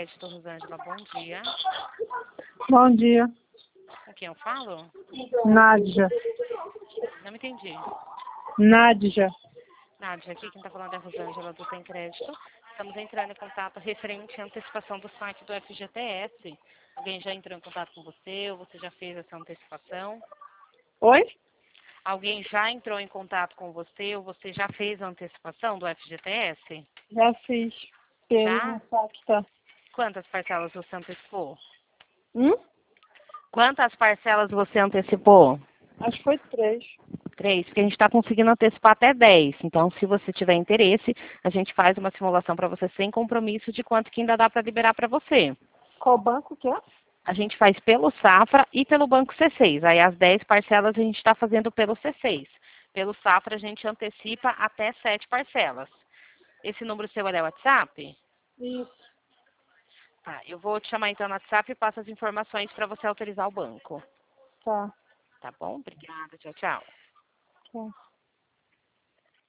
Crédito, Rosângela, bom dia. Bom dia. Com quem eu falo? Nádia. Não me entendi. Nádia. Nádia, aqui quem está falando é a Rosângela do Tem Crédito. Estamos entrando em contato referente à antecipação do site do FGTS. Alguém já entrou em contato com você ou você já fez essa antecipação? Oi? Alguém já entrou em contato com você ou você já fez a antecipação do FGTS? Já fiz. Pelo Já? Impacta. Quantas parcelas você antecipou? Hum? Quantas parcelas você antecipou? Acho que foi 3. 3, porque a gente está conseguindo antecipar até 10. Então, se você tiver interesse, a gente faz uma simulação para você sem compromisso de quanto que ainda dá para liberar para você. Qual banco que é? A gente faz pelo Safra e pelo Banco C6. Aí as 10 parcelas a gente está fazendo pelo C6. Pelo Safra a gente antecipa até 7 parcelas. Esse número seu é o WhatsApp? Isso. Tá, eu vou te chamar então no WhatsApp e passo as informações para você autorizar o banco. Tá. Tá bom? Obrigada. Tchau, tchau. Tá.